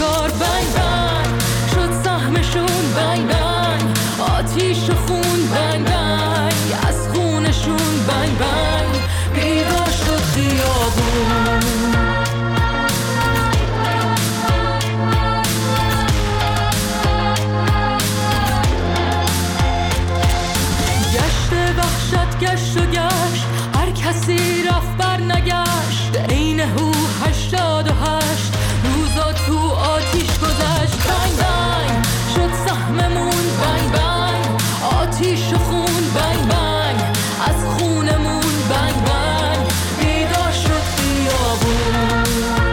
روزگار بنگ بنگ شد سهمشون، بنگ بنگ آتیش و خون، بنگ بنگ از خونشون، بنگ بنگ بیدار شد خیابون. گشت و گشت هر کسی رفت بر نگشت، عین هو 88 روزا تو آتیش گذشت. بنگ بنگ شد سهممون، بنگ بنگ آتیش و خون، بنگ بنگ از خونمون، بنگ بنگ بیدار شد خیابون.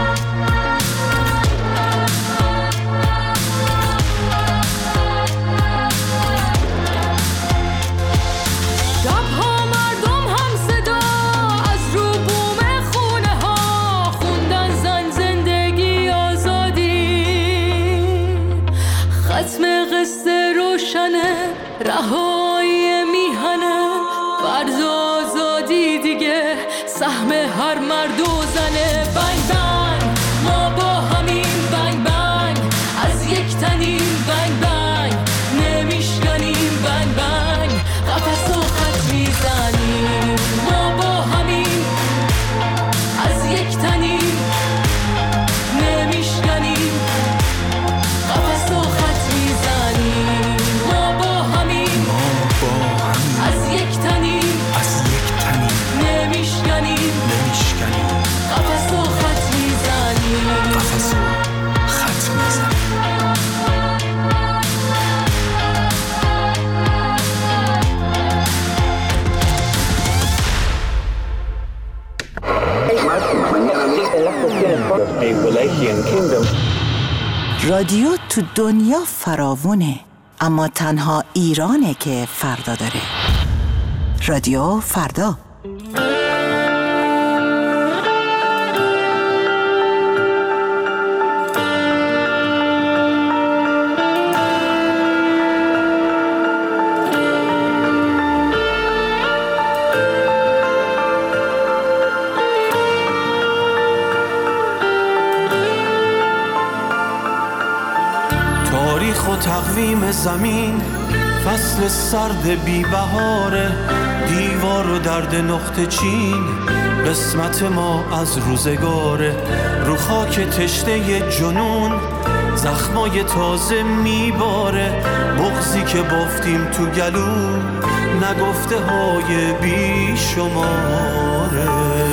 رهایی میهنه فرض آزادی دیگه سهم هر مرد و زنه. بنگ بنگ ما با همین، بنگ بنگ از یک تنیم، بنگ بنگ نمیشکنیم، بنگ بنگ قفس و خط میزنیم. ما با همین از یک تنیم نمیشکنیم، قفس و خط میزنیم. از یک تنیم نمیشکنیم، قفس و خط میزنیم، قفس و خط میزنیم. رادیو تو دنیا فراوونه، اما تنها ایرانه که فردا داره. رادیو فردا. تاریخ و تقویم زمین فصل سرد بی بهاره، دیوار و درد نقطه چین قسمت ما از روزگاره. رو خاک تشنه جنون زخمای تازه میباره، بغضی که بافتیم تو گلو نگفته های بی شماره.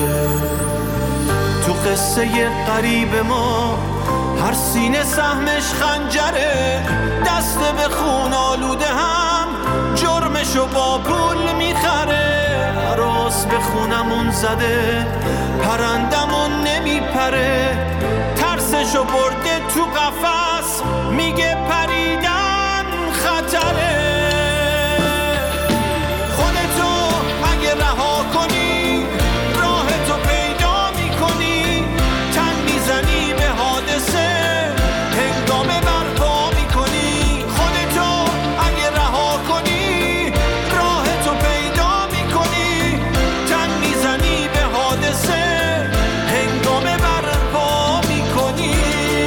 تو قصه قریب ما هر سینه سهمش خنجره، دست به خون آلوده هم جرمشو با پول میخره. عراس به خونمون زده پرندمون نمیپره، ترسشو برده تو قفس میگه پریدن خطره. خودتو اگه رها کنی راهتو پیدا میکنی، تن میزنی به حادثه هنگامه برپا میکنی. خودتو اگه رها کنی راهتو پیدا میکنی، تن میزنی به حادثه هنگامه برپا میکنی.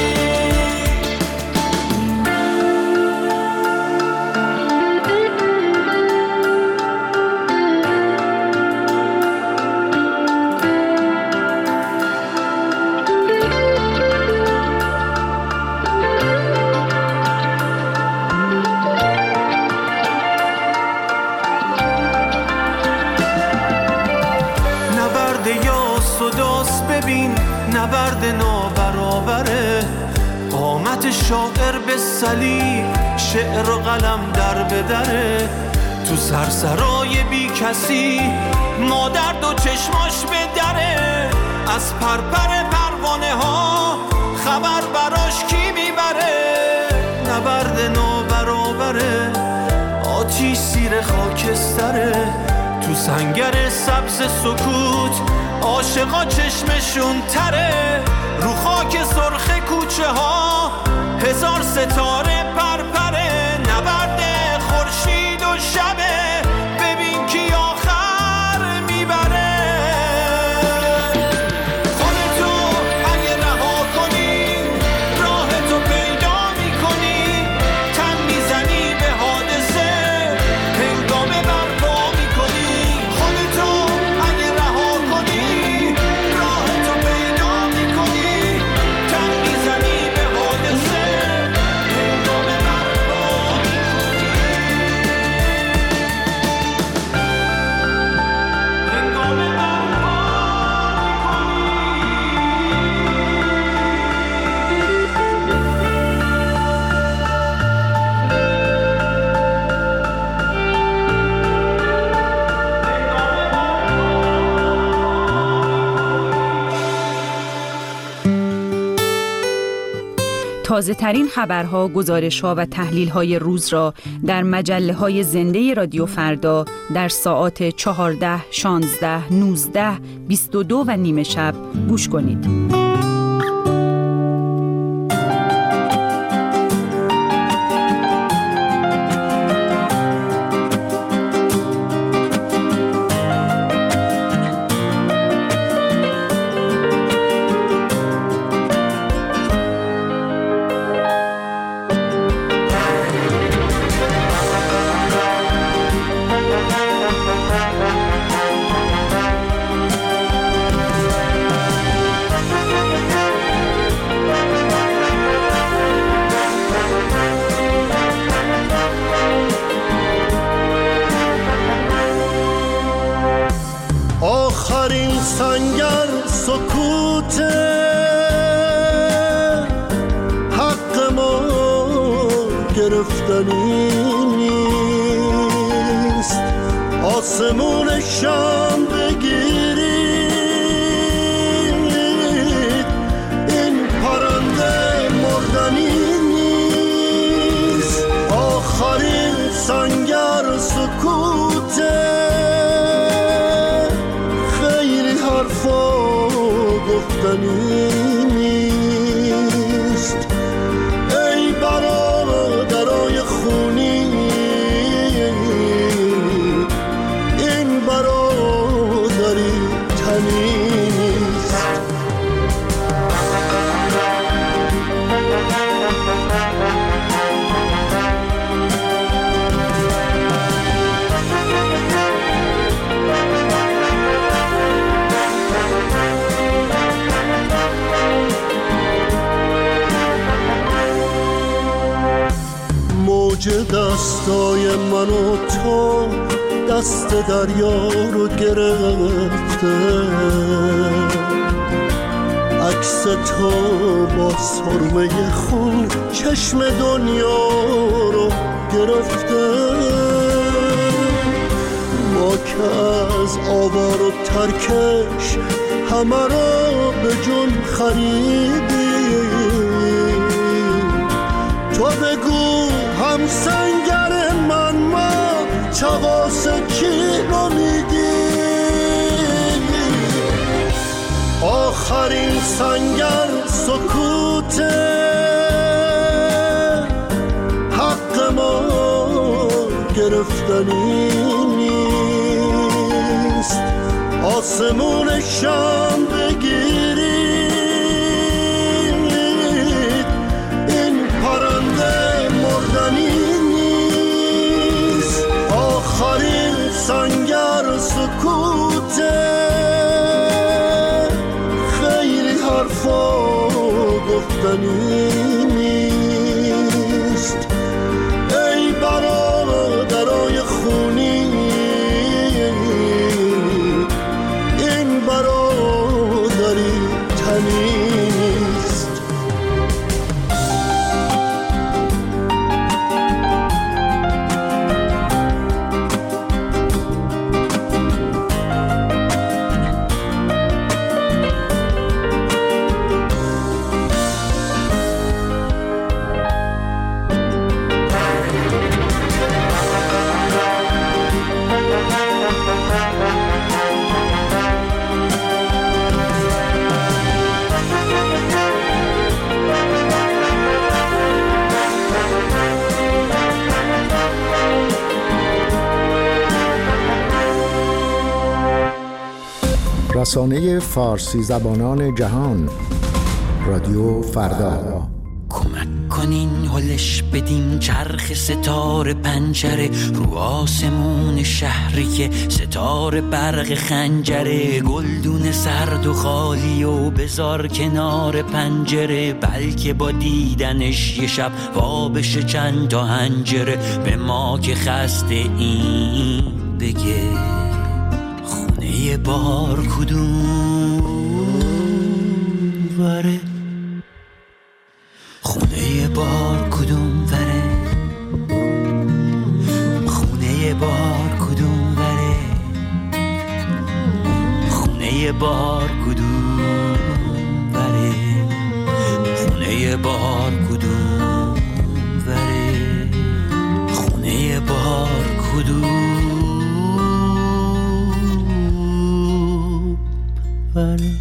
ببین نبرد نابرابره، قامت شاعر به صلیب شعر و قلم در بدره. تو سرسرای بی کسی مادر دو چشماش به دره، از پرپر پروانه ها خبر براش کی میبره. نبرد نابرابره، آتیش زیر خاکستره. تو سنگر سبز سکوت عاشقا چشمشون تره، رو خاک سرخ کوچه ها هزار ستاره پرپره. نبرد خورشید و شبه، ببین کی آخر میبره. خودتو اگه رها کنی راهتو تازه ترین خبرها، گزارش‌ها و تحلیل‌های روز را در مجله‌های زنده رادیو فردا در ساعات 14، 16، 19، 22 و نیم شب گوش کنید. آخرین سنگر سکوت حق ما گرفتنی نیست، آسمون شام بگیرید این پرنده مردنی نیست. آخرین سنگر سکوت گفتنی نیست. ای برادرای خونی این برادری تنی نیست. موج دستای من و تو دست دریا رو گرفته، عکس تو با سرمه خون چشم دنیا رو گرفته. ما که از آوار و ترکش همه رو به جون خریدیم، تو بگو هم سنگر من ما چغاس کی رو میدی؟ آخرین سنگر سکوت حق ما گرفتنی نیست، آسمون شام بگیرید این پرنده مردنی نیست. آخرین سنگر سکوت خیلی حرفا گفتنی نیست. ای برادرای خونی این برادری تنی نیست. رسانه فارسی زبانان جهان رادیو فردا. کمک کنین هلش بدیم چرخ ستاره پنجره رو آسمون شهری که ستاره برق خنجره، گلدون سرد و خالی و بذار کنار پنجره، بلکه با دیدنش یه شب وابشه چند تا هنجره. به ما که خسته این بگه خونه بار کدوم وره، خونه بار کدوم وره، خونه بار کدوم وره، خونه بار کدوم وره، خونه بهار کدوم وره، خونه بهار کدوم وره.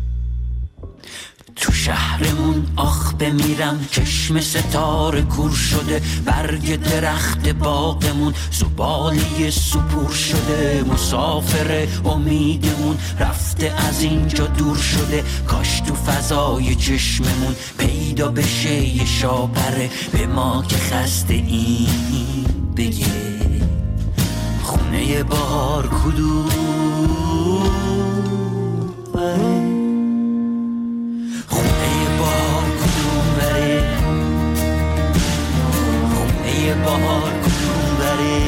تو شهرمون آخ بمیرم، چشم ستاره کور شده، برگ درخت باغمون زباله سپور شده. مسافر امیدمون رفته از اینجا دور شده، کاش تو فضای چشممون پیدا بشه یه شاپره به ما که خسته این بگه خونه بهار کدوم وره. بهار کدوم بره،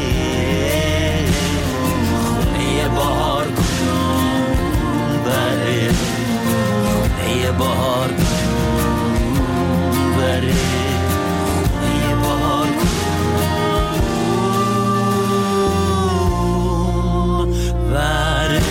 خونه بهار کدوم بره، خونه بهار کدوم بره، خونه بهار کدوم بره.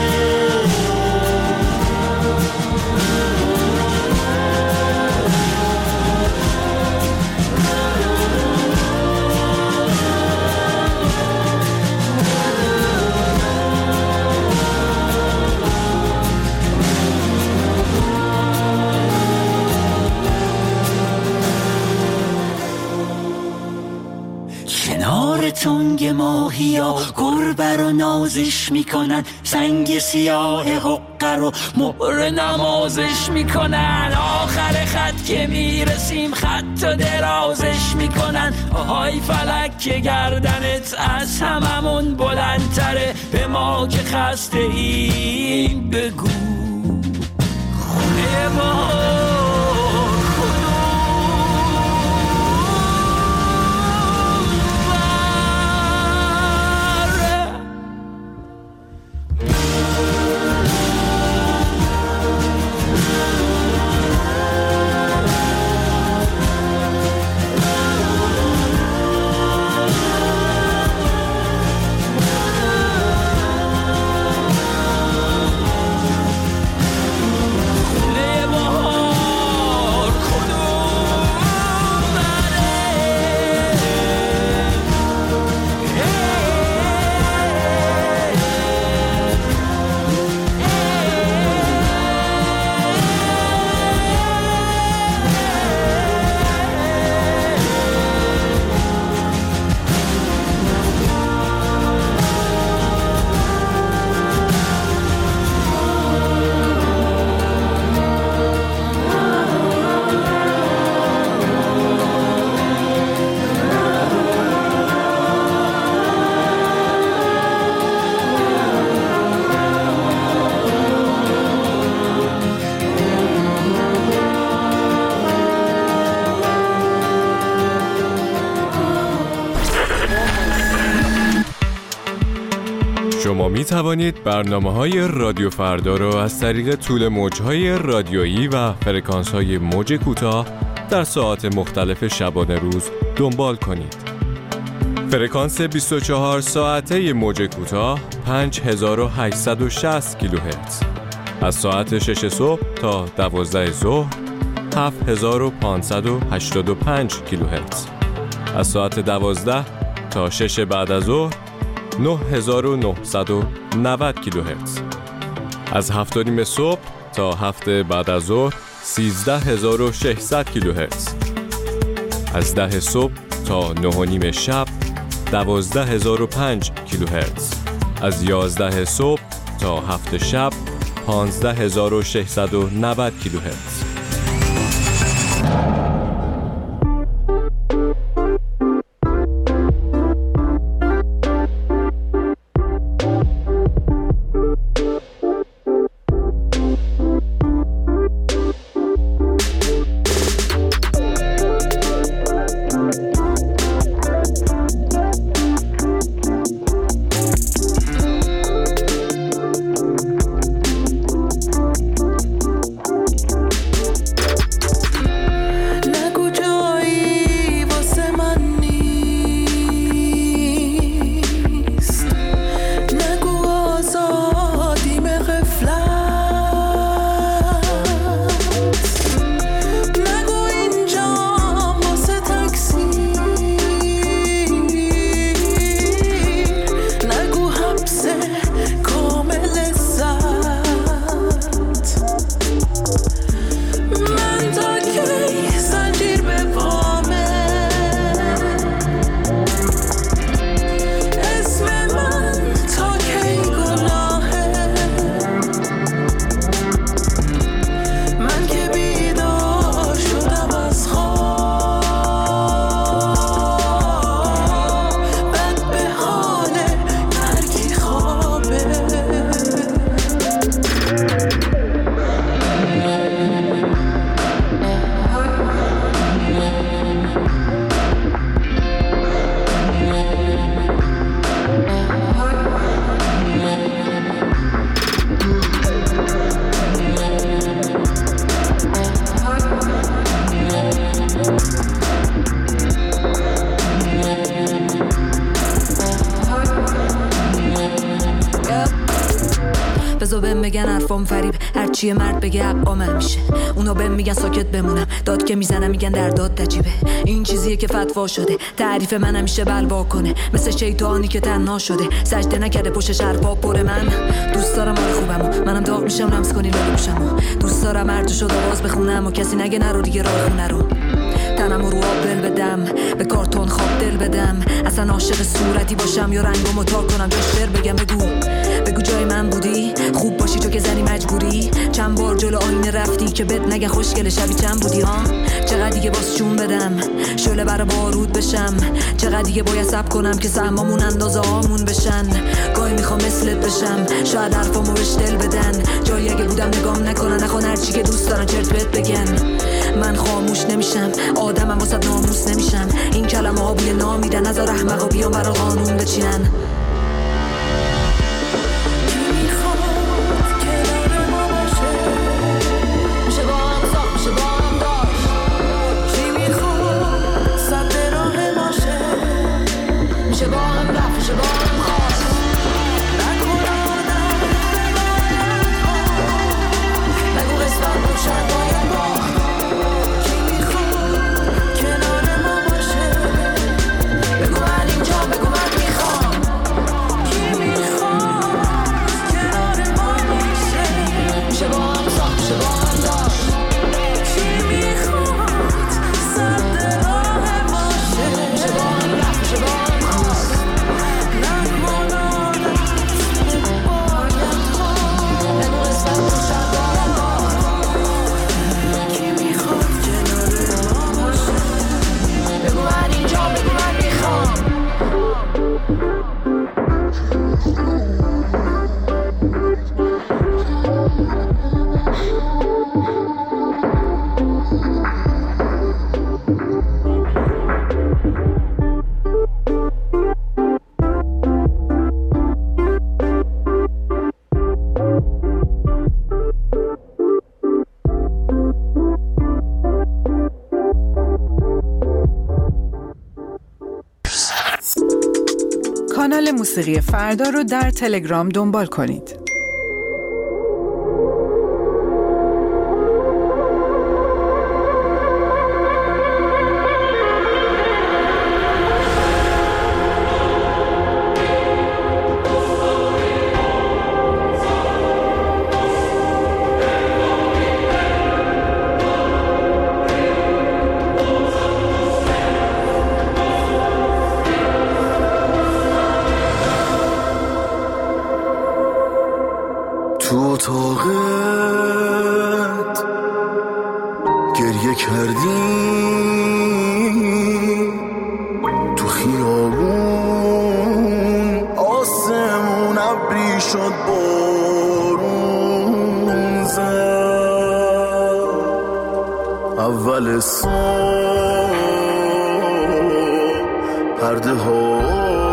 تنگ ماهیا گربه رو نازش میکنن، سنگ سیاه حقه رو مهر نمازش میکنن. آخر خط که میرسیم خط و درازش میکنن. آهای فلک که گردنت از هممون بلندتره، به ما که خسته ایم بگو خونه ما شما می توانید برنامه‌های رادیو فردا را از طریق طول موج‌های رادیویی و فرکانس‌های موج کوتاه در ساعات مختلف شبانه روز دنبال کنید. فرکانس 24 ساعته موج کوتاه 5860 کیلوهرتز. از ساعت 6 صبح تا 12 ظهر 7585 کیلوهرتز. از ساعت 12 تا 6 بعد از ظهر 9990 کیلوهرتز. از 7:30 صبح تا 7 بعد از ظهر 13600 کیلوهرتز. از 10 صبح تا 9:30 شب 12005 کیلوهرتز. از 11 صبح تا 7 شب 15690 کیلوهرتز. حرفام فریب، هرچی مرد بگه حقام میشه. اونا بهم میگن ساکت بمونم، داد که میزنم میگن در داد تجیبه. این چیزیه که فتوا شده، تعریف من همیشه بلوا کنه، مثل شیطانی که تنها شده، سجده نکرده پشتش حرفا پر. من دوست دارم حال خوبمو، منم داغ میشم لمس کنی لاله گوشمو. دوست دارم هر جو شد آواز بخونم و کسی نگه نرو دیگه راه خونه رو. تنم رو آب دل بدم، به کارتون خواب دل بدم، اصلا عاشق صورتی باشم یا رنگمو تا کنم جشتر بگم. بگو جای من بودی، خوب باشی تو که زنی مجبوری. چند بار جلو آینه رفتی که بد نگه خوشگل شبی چند بودی ها. چقدر دیگه باز جون بدم، شعله برا بارود بشم. چقدر دیگه باید صبر کنم که سهمامون اندازه هامون بشن. گاهی میخوام مثلت بشم، شاید حرفامو بهش دل بدن. جایی اگه بودم نگام نکنن، نخوان هرچی که دوست دارن چرت بهت بگن. من خاموش نمیشم، آدمم واسه ناموس نمیشم. این کلمه ها بوی نامیدن، نذار احمقا بیان برا قانون بچینن. کانال موسیقی فردا رو در تلگرام دنبال کنید. تو اتاقت گریه کردی، تو خیابون آسمون ابری شد بارون زد. اول صبح پرده ها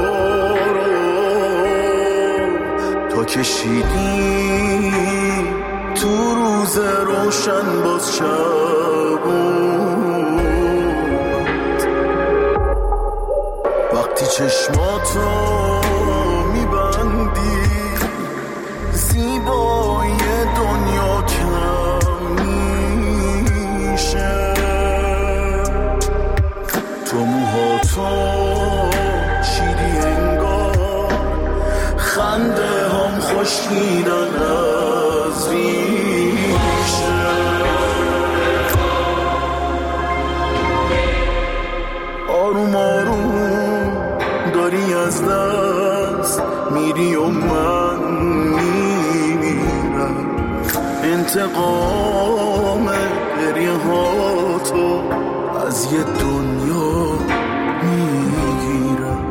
رو کشیدی، تو روز روشن باز شب بود. وقتی چشماتو میبندی، زیبایی دنیا کم میشه. تو موهاتو چیدی انگار، خنده هم خوشیدن از ریشه. آروم آروم داری از دست میری و من میمیرم. انتقام گریه ها تو از یه دنیا میگیرم.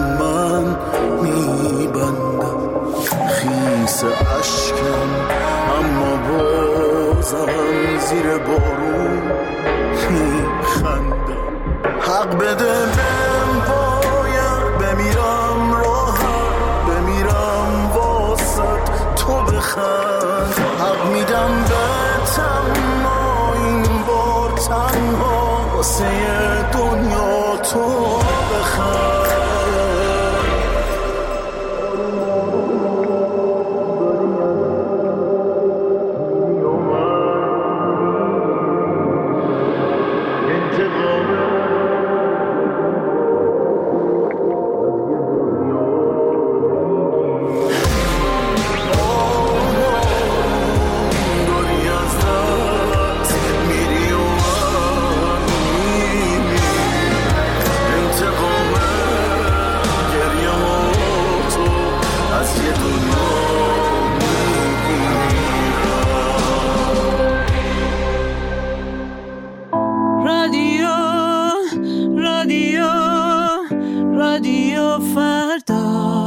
من میبندم خیس اشکم، اما بازم زیر بارون میخندم. حق بده بهم باید بمیرم راحت، بمیرم واسط تو بخند. حق میدم بهتم ما این بار تنها واسه دنیا تو بخند. رادیو فردا.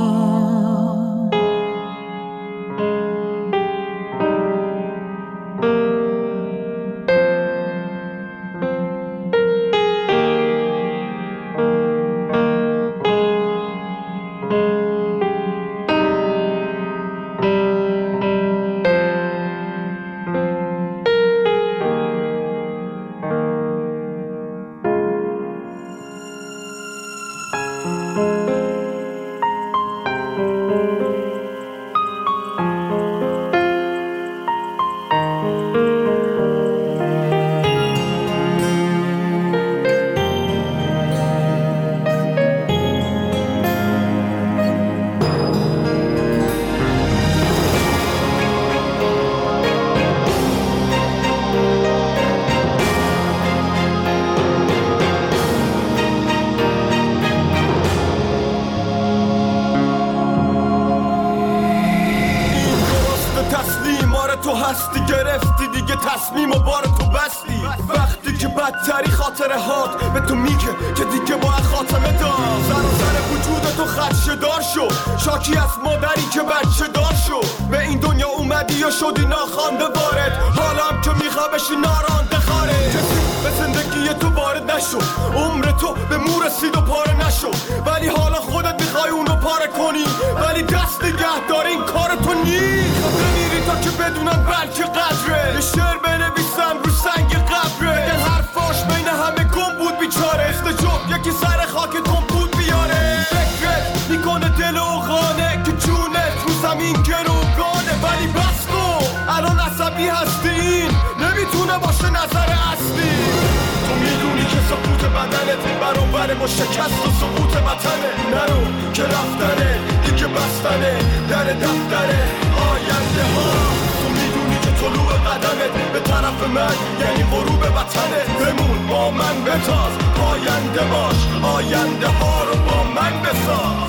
تو هستی گرفتی دیگه تصمیم و بار تو بستی. وقتی که بدتری خاطره هات به تو میگه که دیگه باید خاتمه دار. سر وجود تو خدشه دار شو، شاکی از مادری که بچه دار شو. به این دنیا اومدی یا شدی ناخوانده وارد، حالا هم که میخوا بشی نارانده خارج. کسی به زندگی تو وارد نشو، عمر تو به مو رسید و پاره نشو. ولی حالا خودت میخوای اونو پاره کنی، ولی دست نگه دار این کار تو نیست. بمیری تا که بدونم بلکه قدره، یه شعر بنویسم رو سنگ قبره. این حرفاش بین همه گم بود بیچاره، استجاب یکی سر خاک گم بود بیاره. فکرت میکنه دل و خانه که جونت رو زمین گروگانه. ولی بس کن الان عصبی هستی، این نمیتونه باشه نظر اصلی. تو میدونی که سقوط بدنت برابر با شکست و سقوط وطنه. نرو که رفتنه دیگه بستنه در دفتره آینده ها. تو میدونی که طلوع قدمت به طرف من یعنی غروب وطنه. بمون با من بتاز، آینده باش، آینده ها رو با من بساز.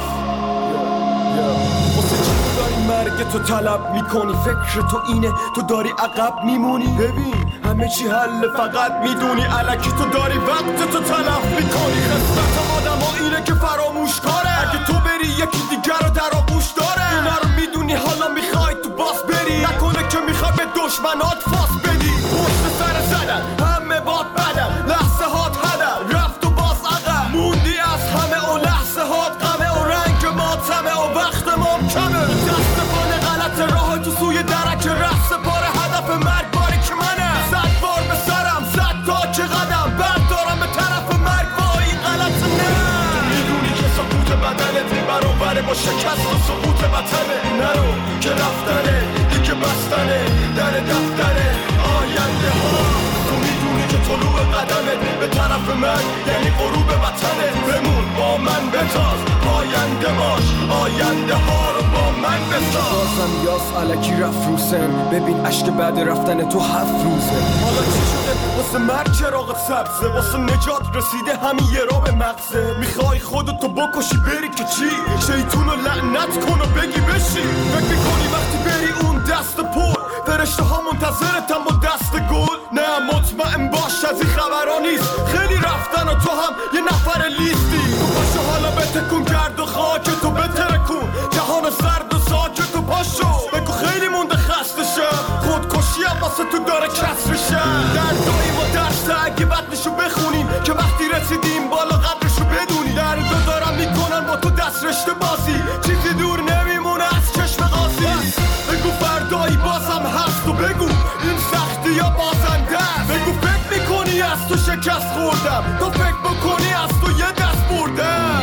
واسه چی تو داری مرگ تو طلب میکنی؟ فکر تو اینه تو داری عقب میمونی؟ ببین همه چی حل فقط میدونی الکی تو داری وقت تو تلف میکنی. قسمت آدم ها اینه که فراموش کاره، اگه تو بری یکی دیگر رو در آغوش داره. اینا رو میدونی حالا میخوای تو باز بری، نکنه که میخوای به دشمنات فاس بدی. پشت سر زدن همه باد بدن، لحظه هات هدر رفت و باز عقب موندی از همه و لحظه هات غمه و رنگ ماتمه و وقت ما کمه. دست بان غلط راه تو سوی درک رفت پاره هدف مرگ باری که منه. 100 بار به سرم زد تا که قدم بردارم به طرف مرگ با این غلط نه. تو میدونی که سقوط بدنت برابر با شکست و سقوط وطنه. نرو که رفتنه دیگه بستنه در دفتره آینده ها. تو میدونی که طلوع قدمت به طرف من یعنی غروب وطنه. بمون با من بتاز، آینده باش، آینده ها رو با من بساز. بازم یاس علکی رفت روسن، ببین عشق بعد رفتن تو 7 روزه. حالا چی شده واسه مرگ چراغ سبزه، واسه نجات رسیده همین یه را به مغزه. میخوای خودتو بکشی بری که چی؟ شیطونو لعنت کن و بگی بشی. فکر میکنی وقتی بری اون دست پر فرشته ها منتظرتن با دست گل؟ نه مطمئن باش از این خبرها نیست، خیلی رفتن و تو هم یه نفر لیستی. تو پاشو حالا به تکون کرد و خاک تو بترکون، جهان سرد و ساکت تو پاشو بگو خیلی مونده خسته شم، خودکشی هم واسه تو داره کسر شم. دردایی و درس اگه بدنشو بخونیم که وقتی رسیدیم بالا قدرشو بدونی. دردو دارم میکنن با تو دست رشته بازی، چیزی دور نمیمونه از چشم قاضی. بگو فردایی بازم هست و بگو این سختی یا بازنده است. بگو فکر میکنی از تو شکست خوردم، تو فکر بکنی از تو یه دست بردم.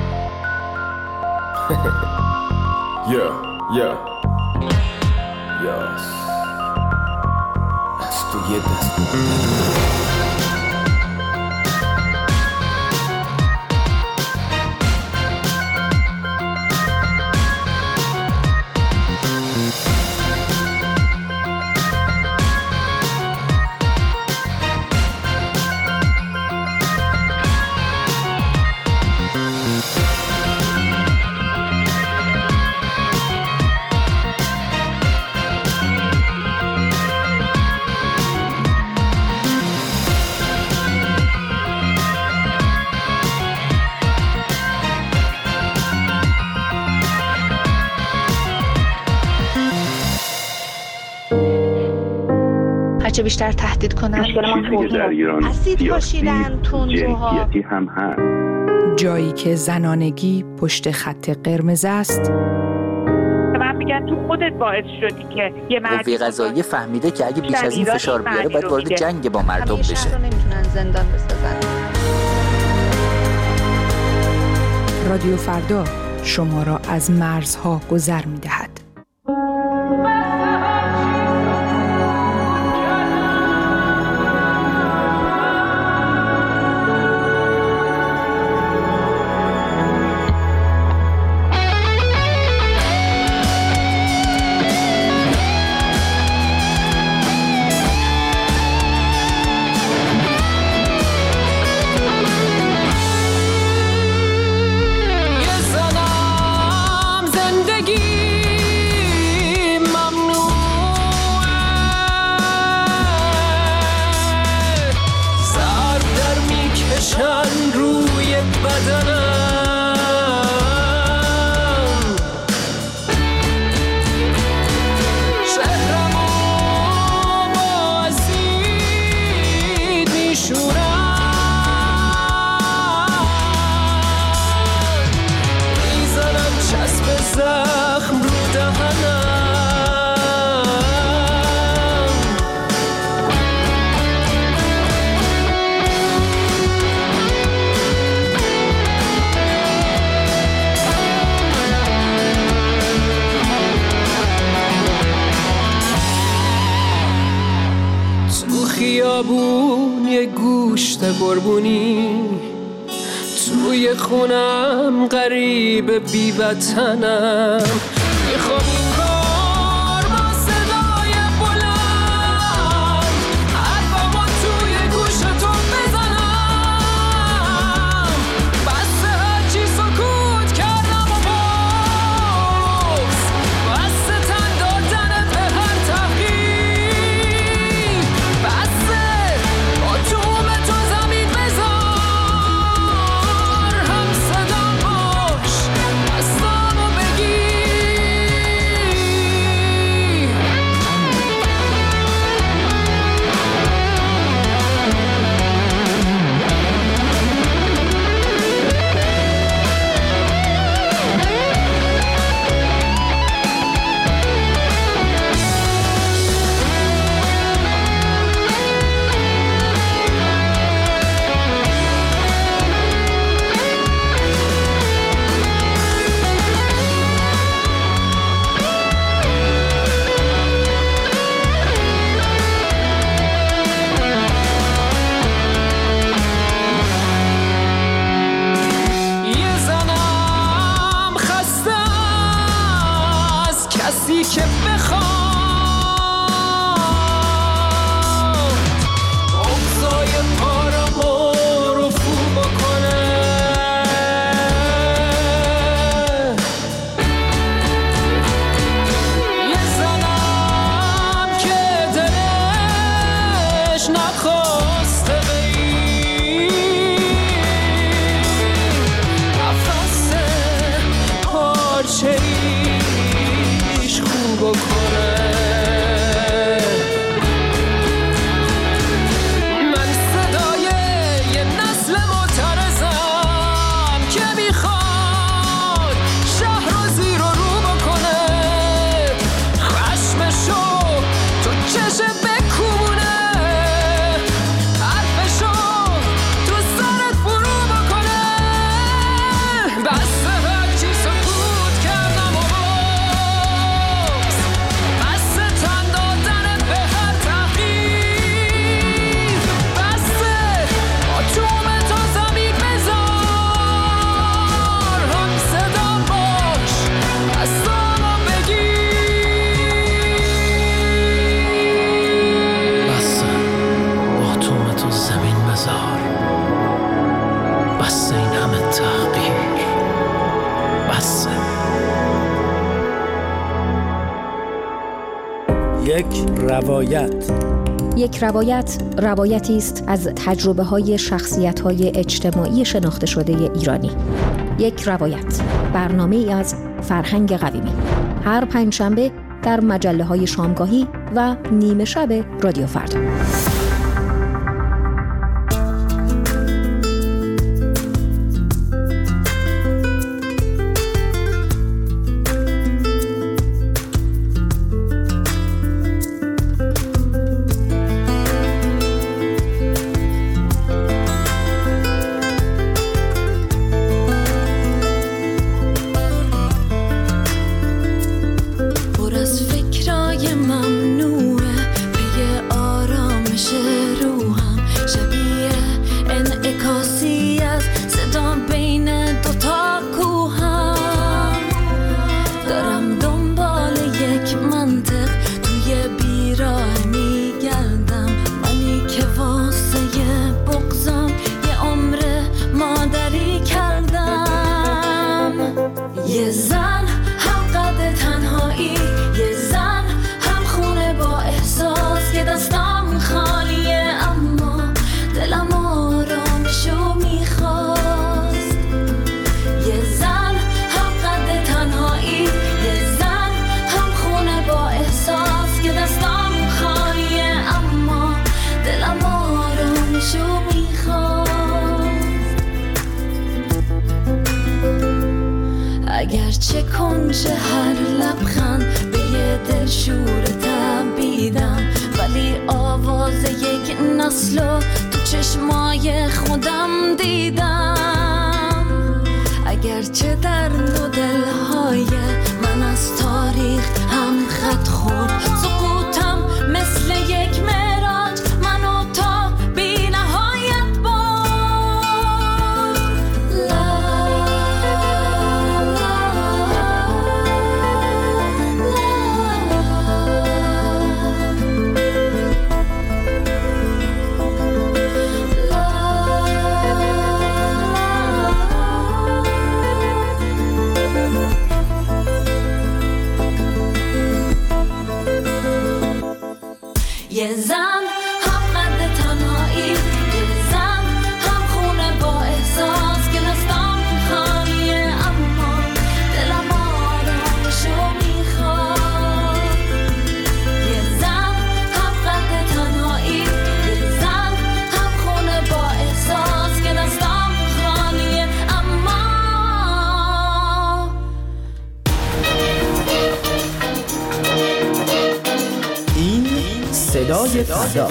یاس از تو یه دست بردم. هرچه بیشتر تهدید کنن اسید پاشیدن تندروها هم هست. جایی که زنانگی پشت خط قرمز است. من میگن تو خودت باعث شدی که یه قوه قضاییه فهمیده که اگه بیش از این فشار بیاره باید وارد جنگ با مردم بشه. شهر رو نمیتونن زندان بسازن. رادیو فردا شما را از مرزها گذر میدهد. خیابون یه گوشت قربونی، توی خونم غریب بی وطنم، میخوام این بار با صدای بلند حرفمو توی گوشتون بزنم، بس هرچی سکوت کردم و باز بس تن دادن به هر تحقیر، بس با توم تو زمین بذار، هم صدام باش دستامو بگیر. یه زنم خسته از کسی که بخواد اوضاع پارمو رفو بکنه، یه زنم که دلش نخواسته یک روایت. یک روایت روایتی است از تجربه‌های شخصیت‌های اجتماعی شناخته شده ایرانی. یک روایت، برنامه‌ای از فرهنگ قویمی. هر پنجشنبه در مجله‌های شامگاهی و نیمه شب رادیو فردا. اگرچه کنج هر لبخند به یه دلشور تبیدم، ولی آواز یک نسلو تو چشمای خودم دیدم. اگرچه در دو دلهای من از تاریخ هم خط خورد، سقوطم مثل یک معراج منو تا بی نهایت یه زن هم قد تنهایی، یه زن هم خونه با احساس که دستم خالیه اما دلم آرامشو میخواد. یه زن هم قد تنهایی، یه زن هم خونه با احساس که دستم خالیه اما صدای فردا،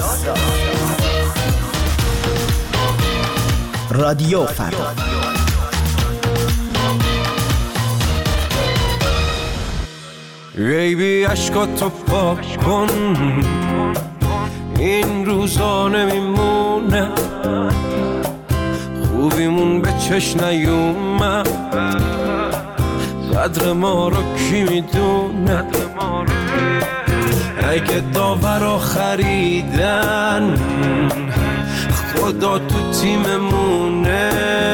رادیو فردا. بیبی عشقاتو پاک کن، این روزا نمیمونه، خوبیمون به چش نیومد، قدر ما رو کی میدونه؟ اگه داورا خریدن خدا تو تیممونه،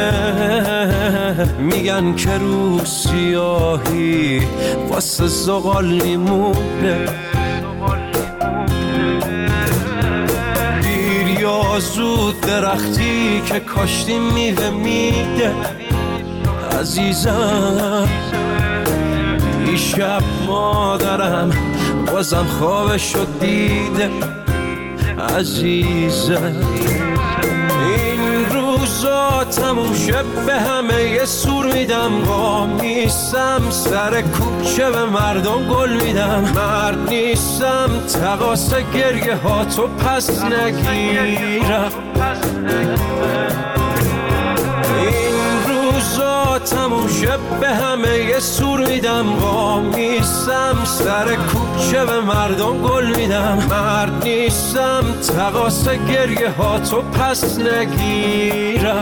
میگن که رو سیاهی واسه زغال میمونه. دیر یا زود درختی که کاشتی میوه میده عزیزم. دیشب مادرم بازم خوابشو دیده عزیزم. این روزا تموم شد به همه یه سور میدم، قام نیستم سر کوچه به مردم گل میدم، مرد نیستم تقاسه گریه ها تو پس نگیرم. روزا تموم شد به همه یه سور میدم، قام نیستم سر کوچه به مردم گل میدم، مرد نیستم تقاسه گریه ها تو پس نگیرم.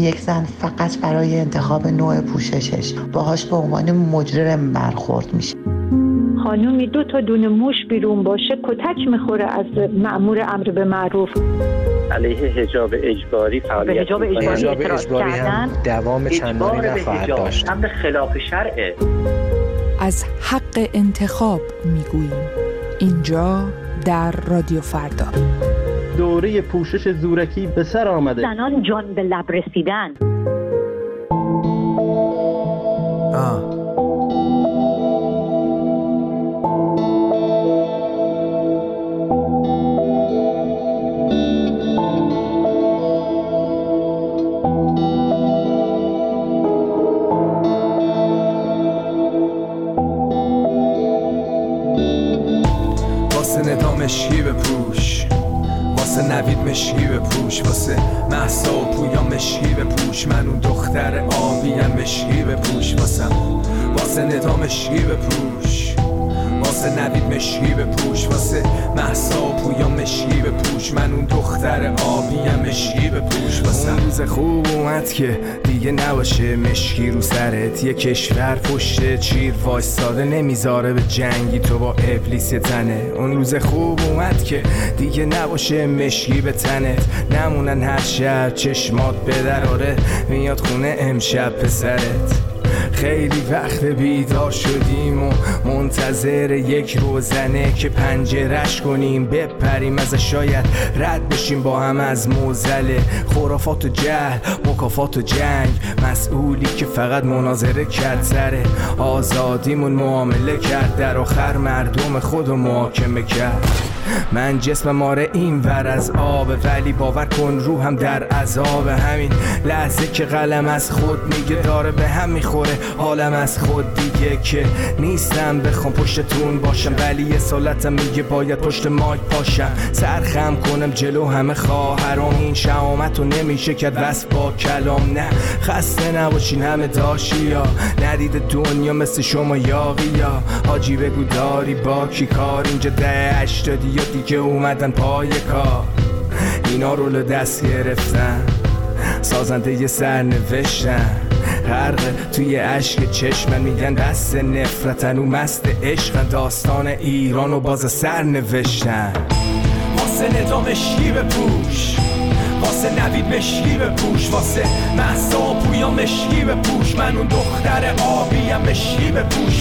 یک زن فقط برای انتخاب نوع پوششش باهاش به عنوان مجرم برخورد میشه. خانومی 2 تا دونه موش بیرون باشه کتک میخوره از مأمور امر به معروف. علیه حجاب اجباری فعالیت حجاب اجباری هم دوام چندانی نخواهد داشت. امر خلاف شرعه. از حق انتخاب میگوییم اینجا در رادیو فردا. دوره پوشش زورکی به سر آمده. زنان جان به لب رسیدن. مشکی بپوش، واسه نوید مشکی بپوش، واسه مهسا و پویا مشکی بپوش، من اون دختر آبیم مشکی بپوش، واسه ندا مشکی بپوش، واسه نوید مشکی بپوش، واسه مهسا و پویا مشکی بپوش، من اون دختر آبیم مشکی بپوش. اون روز خوب اومد که دیگه نباشه مشکی رو سرت، یه کشور پشت چیر وایستاده نمیذاره به جنگی تو با ابلیس تنه. اون روز خوب اومد که دیگه نباشه مشکی به تنت، نمونن هر شب چشمات بدراره میاد خونه امشب پسرت. خیلی وقت بیدار شدیم و منتظر یک روزنه که پنجرش کنیم بپریم ازش، شاید رد بشیم با هم از معضل خرافات و جهل، مکافات و جنگ. مسئولی که فقط مناظره کرد سر آزادیمون معامله کرد، در آخر مردم خودو محاکمه کرد. من جسمم آره این ور از آب، ولی باور کن روحم در عذاب. همین لحظه که قلم از خود میگه داره به هم میخوره حالم از خود دیگه، که نیستم بخوام پشتتون باشم ولی یه سالتم میگه باید پشت مایک پاشم، سرخم کنم جلو همه خواهرام. این شهامت رو نمیشه کرد وصف با کلام. نه خسته نباشین همه داشیا، ندیده دنیا مثل شما یاقیا. حاجی بگو داری با کی کار، اینجا 80 یا دیگه اومدن پای کار، اینا رول دست گرفتن، سازنده یه سر نوشتن، غرق توی عشق چشمن، میگن دست نفرتن و مست عشقن، داستان ایران و باز سر نوشتن. واسه ندا مشکی بپوش، واسه نوید مشکی بپوش، واسه مهسا و پویا مشکی بپوش، من اون دختر آبیم مشکی بپوش،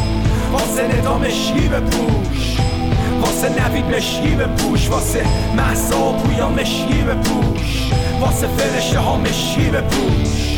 واسه ندا مشکی بپوش، واسه نوید مشکی بپوش، واسه مهسا و پویا مشکی بپوش، واسه فرشته ها مشکی بپوش.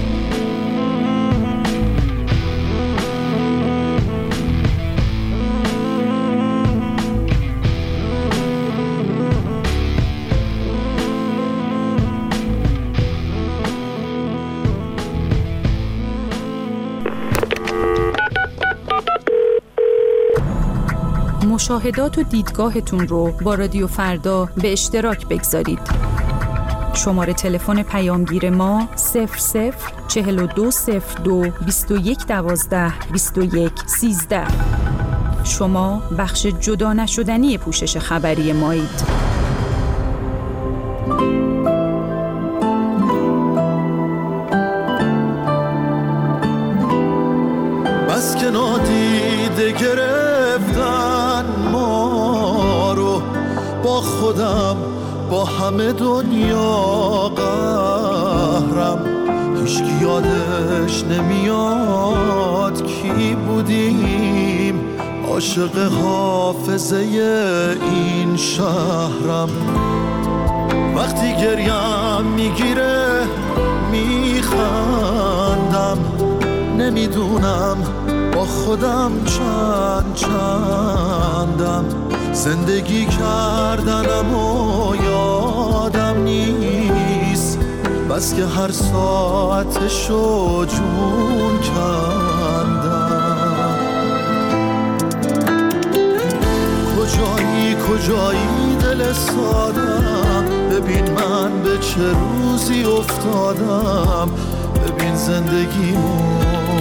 مشاهدات و دیدگاهتون رو با رادیو فردا به اشتراک بگذارید. شماره تلفن پیامگیر ما 004202 2112 2113. شما بخش جدا نشدنی پوشش خبری مایید. بس که نادیده گرفتن ما رو، با خودم با همه دنیا قهرم، هیچکی یادش نمیاد کی بودیم، عاشق حافظه این شهرم. وقتی گریم میگیره میخندم، نمیدونم با خودم چندم، زندگی کردنم و یادم نیست، بس که هر ساعتشو جون کندم. کجایی دل سادم، ببین من به چه روزی افتادم، ببین زندگیمو.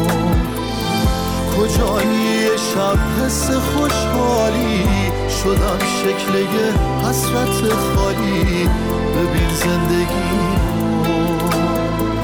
کجایی شب حس خوشحالی، شدم شکل یه حسرت خالی، ببین زندگیمو.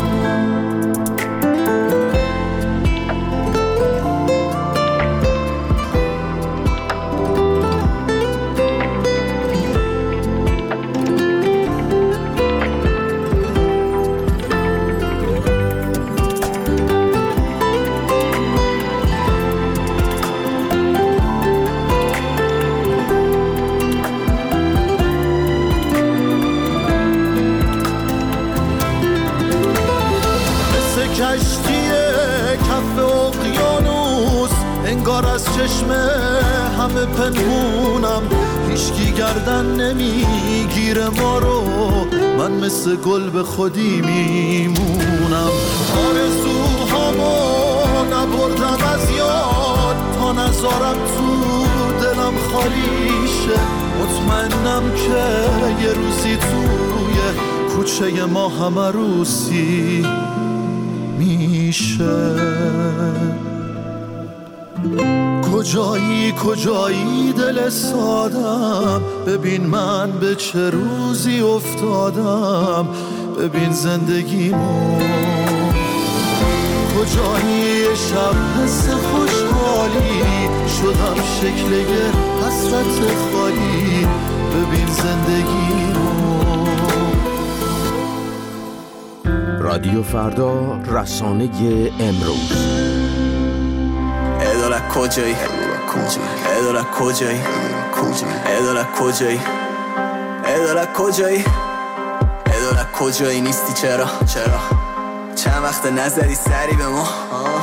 انگار از چشم همه پنهونم، هیچکی گردن نمیگیره ما رو، من مثل گل به خودی میمونم. آرزوهامو نبردم از یاد تا نذارم تو دلم خالی شه، مطمئنم که یه روزی توی کوچه ما همه روسی میشه. کجایی دل سادم، ببین من به چه روزی افتادم، ببین زندگیمو. کجایی شب حس خوشحالی شدم شکل یه حسرت خالی، ببین زندگیمو. رادیو فردا، رسانه امروز. اداره کجایی؟ اداره کجایی؟ اداره کجایی؟ اداره کجایی؟ اداره کجایی نیستی؟ چرا؟ چند وقت نزدی سری به ما؟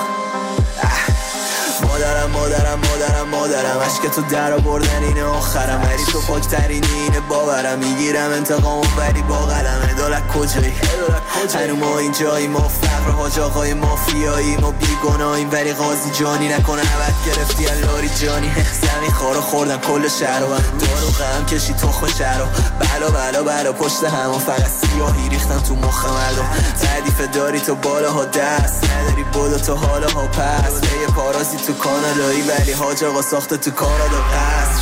مادرم عشق تو در آوردن اینه آخرم، ولی تو پاکترینی اینه باورم، میگیرم انتقامو ولی با قلم. اداره کجایی؟ هنو ما اینجایی، ما فقر حاج آقای مافیایی، ما بیگناهیم ولی قاضی جانی نکنه عبد گرفتی اللاری جانی. زمین خارو خوردن کل شهر و دارو غم کشی تخم شهر و بلا پشت همون فقط سیاهی ریختن تو مخ مردم. تعریف داری تو بالاها دست نداری، بودو تو حالاها پس یه پارازی تو کانالایی، ولی حاج آقا ساخته تو کانادا قصر.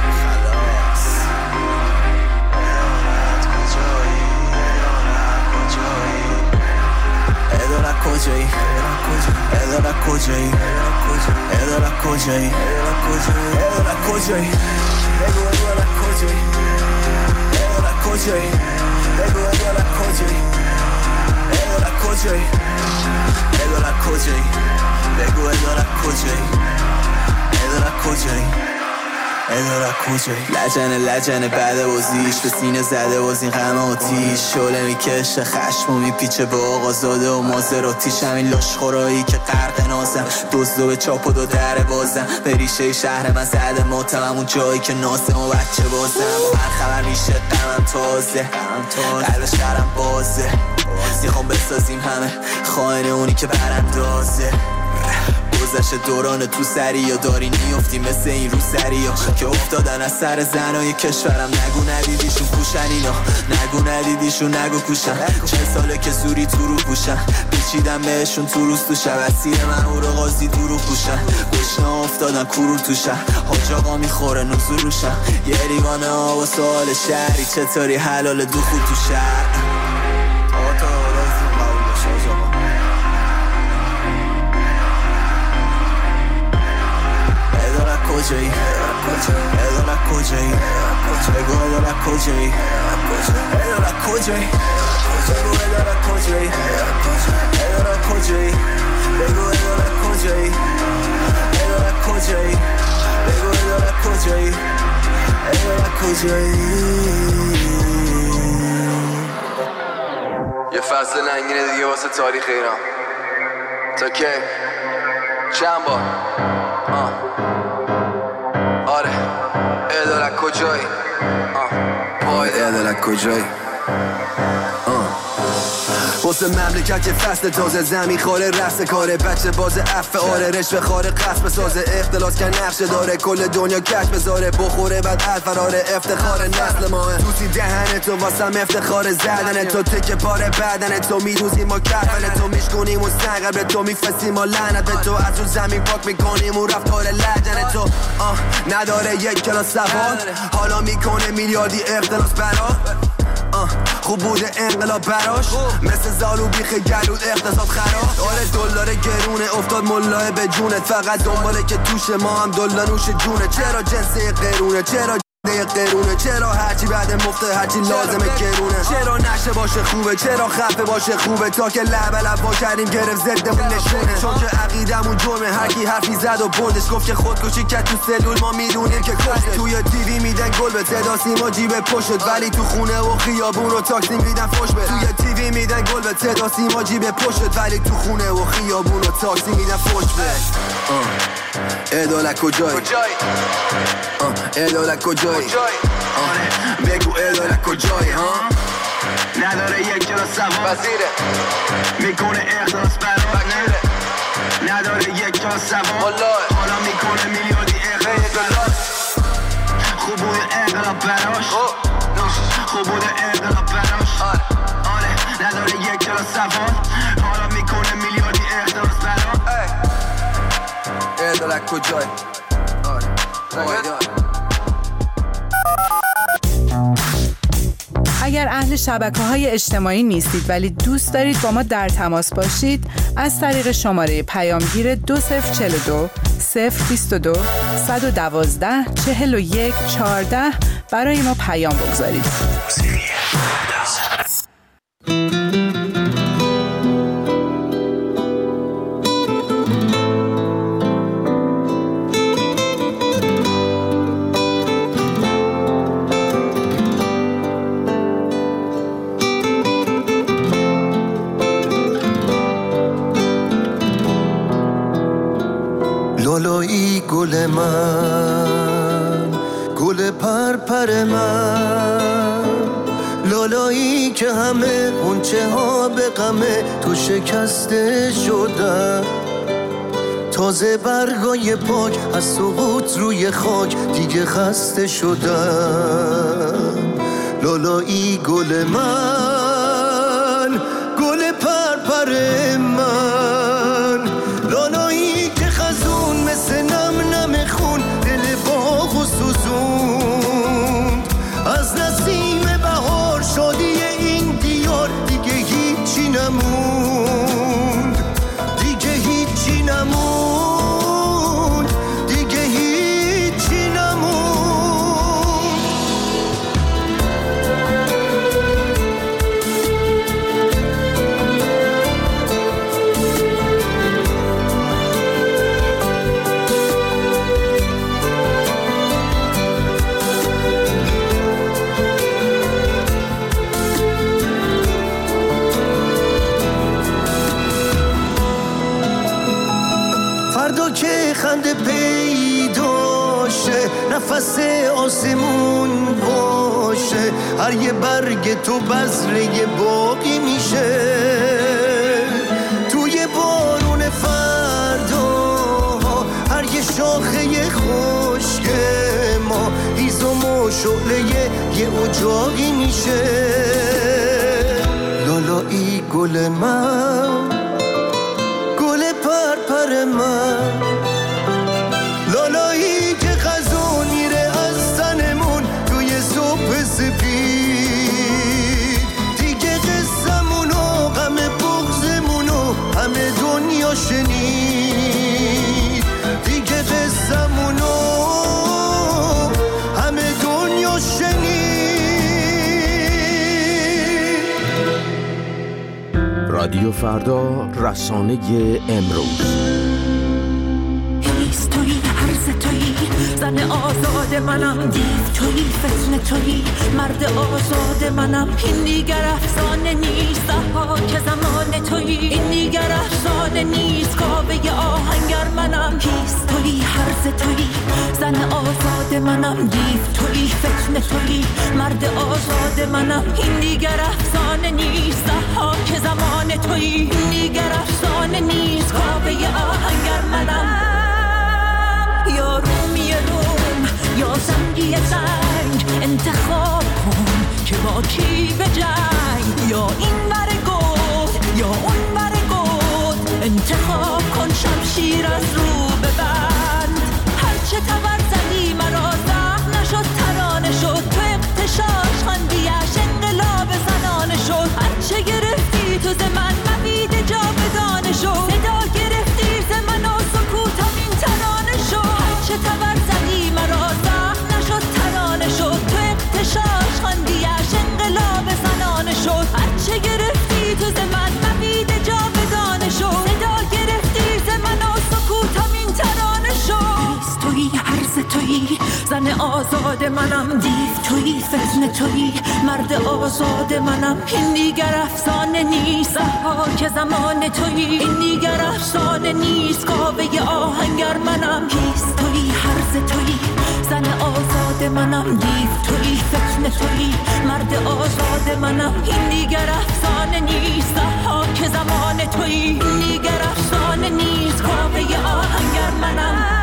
اداره کجایی؟ اداره کجایی؟ اداره کجایی؟ اداره کجایی؟ بگو اداره کجایی؟ اداره کجایی؟ بگو اداره کجایی؟ اداره کجایی؟ اداره کجایی؟ بگو اداره کجایی؟ اداره کجایی؟ اداره کجایی؟ لجنه بعد بازیش به سینه زده باز این غم آتیش، شعله میکشه خشم و میپیچه به آقا زاده و مازراتیش. همین لاشخورایی که غرق نازم، دزدو به چاپ و دو در بازم، به ریشه شهر من زده ماتم، اون جایی که ناسم و بچه بازم. هر خبر میشه غمم تازه، قلب شهرم بازه، میخوام بسازیم همه خائن اونی که براندازه. گذشت دوران تو سری یا داری نیفتی مثل این رو سری ها که افتادن از سر زنای کشورم. نگو ندیدیشون پوشن اینا، نگو ندیدیشون نگو کوشن، 40 ساله که زوری تو رو پوشن، پیچیدم بهشون تو روز تو شب، اسیر من او رو قاضی دورو پوشن، گشنه افتادن کرور تو شهر، حاج آقا میخوره نزول روشن، یه ریوانه ها و سوال شهری چطوری حلال دخول تو شهر. کجایی؟ اداره کجایی؟ بگو اداره کجایی؟ اداره کجایی؟ بگو اداره کجایی؟ اداره کجایی؟ بگو اداره کجایی؟ اداره کجایی؟ بگو اداره کجایی؟ اداره کجایی؟ یه فصل ننگینه دیگه واسه تاریخ ایران. تا کی؟ چند بار؟ آره اداره کجایی؟ اداره کجایی؟ واسه مملکت یه فصل تازه، زمین خاره رفت کاره، بچه باز عفه آره، رشوه خاره قصد بسازه، اختلاس که نقشه داره، کل دنیا کش بذاره، بخوره بعد الفراره، افتخار نسل ماه، دوستی دهن تو واسم افتخار زدن تو، تکه پاره بدن تو، میروزیم ما کفن تو، میشکنیم و سنگر به تو، میفسیم ما لعنت به تو، از رو زمین پاک میکنیم و رفتار لجن تو. نداره یک کلاس سوال، حالا میکنه میلیاردی اختلاس برا، خوب بوده انقلاب براش، مثل زالو بیخ گلود اقتصاد خراب. آره دلار گرونه افتاد ملاه به جونت، فقط دنباله که توش ما هم دلا نوش جونه. چرا جنسه قرونه؟ چرا قرونه؟ چرا هرچی بعد مفته هرچی لازمه گرونه؟ چرا نشه باشه خوبه؟ چرا خفه باشه خوبه؟ تا که لب وا کردیم گرفت ضدمون نشونه، چون که عقیدمون جرمه، هر کی حرفی زد و بردش گفت که خودکشی کرد تو سلول، ما میدونیم که کشته. توی تیوی میدن گل به صدا سیما جیب پشت، ولی تو خونه و خیابون و تاکسی میدن فوش به. توی تیوی میدن گل به صدا سیما جیب پشت، ولی تو خونه و خیابون و تاکسی میدن فوش به. عدالت کجایی عدالت کجایی بگو عدالت کجایی نداره یک جا سوار وزیره میکنه احساس برات نداره یک جا سوار حالا میکنه میلیاردی احساس خوب بوده انقلاب براش خوب بوده انقلاب براش نداره یک جا سوار حالا میکنه میلیاردی احساس براش عدالت کجایی اگر اهل شبکه‌های اجتماعی نیستید ولی دوست دارید با ما در تماس باشید، از طریق شماره پیامگیر 2042 022 112 41 14 برای ما پیام بگذارید. لالایی گل من، گل پرپر من، لالایی که همه غنچه ها به غمه تو شکسته شدن، تازه برگای پاک از سقوط روی خاک دیگه خسته شدن. لالایی گل من، گل پرپر من، لالایی که خزون مثل نم نم خون دل باغ و سوزوند، از نسیم بهار شادی این دیار دیگه هیچی نموند، دیگه هیچی نموند، دیگه هیچی نموند. فردا که خنده پیداشه، نفس آسمون باشه، هر یه برگ تو بذره باقی میشه، توی بارون فردا هر یه شاخه خشک ما هیزم و شعله یه اجاقی میشه. لالایی گل من، گل پرپر من، لالایی که خزون میره از تنمون توی صبح سپید، دیگه قصمونو غم بغضمونو همه دنیا شنید، دیگه قصمونو همه دنیا شنید. رادیو فردا، رسانه امروز. هیست تویی، هرز تویی، زن آزاد منم، دیو تویی، فتنه تویی، مرد آزاد منم. این دیگر افسانه نیست، که زمان تویی، این دیگر افسانه نیست، کابه آهنگر منم. هیست تویی، هرز تویی، زن آزاد منم، دیو تویی، فتنه تویی، مرد آزاد منم. این دیگر افسانه نیست، که زمان تویی، این دیگر افسانه نیست، کابه آهنگر منم. یا رومی روم یا زنگی زنگ، انتخاب کن که با کی به جنگ، یا این ور گود یا اون ور گود، انتخاب کن شمشیر از رو ببند. هرچه تبر زدی مرا زخم نشد، ترانه شد، تو اغتشاش خندیش انقلاب زنانه شد. هرچه گرفتی تو ز من مبید جاودانه شد، صدا گرفتی ز من و سکوتم این ترانه شد. هرچه تبر زدی مرا زخم نشد، ترانه شد، تو اغتشاش خندیش انقلاب زنانه شد. هرچه گرفتی تو ز من مبید جاودانه شد، صدا گرفتی ز من و سکوتم این ترانه شد. هیست تویی، هرز تویی، زن آزاد منم، دیو تویی، فتنه تویی، مرد آزاد منم، این دیگر افسانه نیست. که زمان تویی، این دیگر افسانه نیست. کاوه آهنگر منم، هیس تویی، هرز تویی، زن آزاد منم. دیو تویی، فتنه تویی، مرد آزاد منم، این دیگر افسانه نیست. که زمان تویی، این دیگر افسانه نیست. کاوه آهنگر منم.